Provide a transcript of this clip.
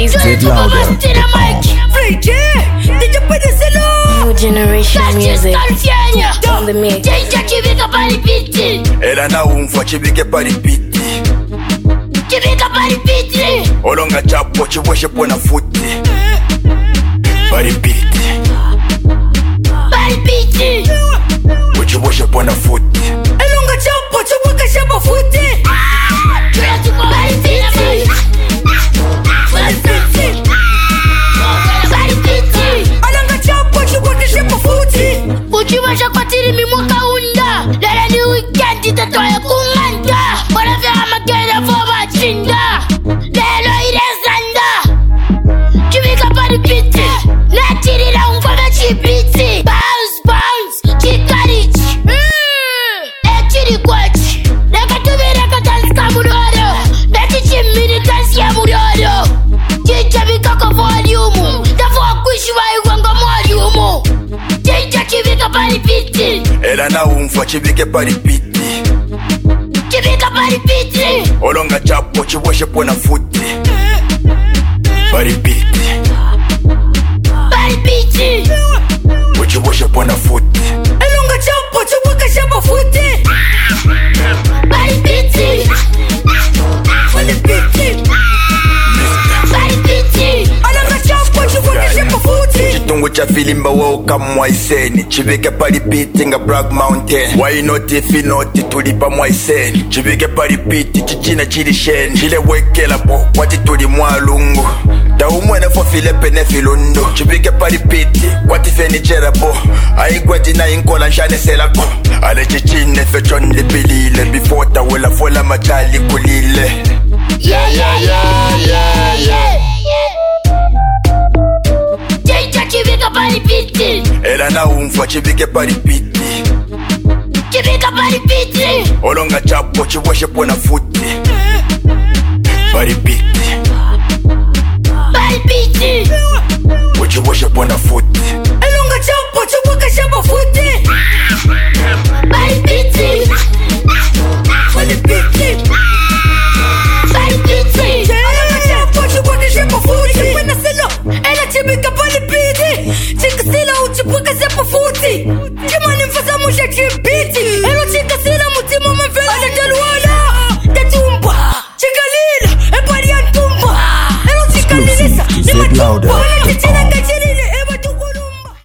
DJs get louder. New generation music on the mix. Era na umfa chibike paripiti. Chibika paripiti. Olonga chapo chibweshe pona futi. Paripiti. Paripiti. Chibweshe pona futi. Olonga chapo chibweshe pona futi. Paripiti. Paripiti. Paripiti. Olonga chapo chibweshe pona futi. Uchiwasha kwa tiri mimwaka unda. Lele ni weekend tatoya kumanda. Wanafya makera foba chinda. Lelo irezanda. Chibika paripiti. Natirira umfaka chipiti. Bounce, bounce, chikarichi. Echiri kwachi. Nakatumira katanska muroro. Nati chimini tansia muroro. Chichabika kwa volume. Tafua kushwa iwanga volume. Chibika paripiti. Era na umfa chibike paripiti. Chibika paripiti. Olonga chapo chibweshe pona futi. Paripiti. Paripiti. Chibweshe pona futi. Olonga chapo chibweshe pona futi. Paripiti. Paripiti. Paripiti. Olonga chapo chibweshe pona futi. Chitungu cha filimba woka mwaiseni. Chibike paripiti nga Black Mountain. Why not if you not tulipa mwaiseni. Chibike paripiti chichina chilisheni. Chile wekela po wati tuli mwalungu. Da umwene fo filepe ne filundo. Chibike paripiti wati fenichera po. Aigwati na inkola nshane selako. Ale chichine fe chonde pilile. Before ta wela fola machali kulile. Yeah, yeah, yeah, yeah, yeah. Chibika paripiti. Era na umfa chibike paripiti. Chibika paripiti. Olonga chapo chibweshe pona futi. Paripiti. Paripiti. Chibweshe pona futi. Olonga chapo chibweshe pona futi. Paripiti. Paripiti. Paripiti. Olonga chapo chibweshe pona futi. Pena selo, ela chibika paripiti. Chikasila uchibweshe pona futi. Chimani mfasa musha chibi.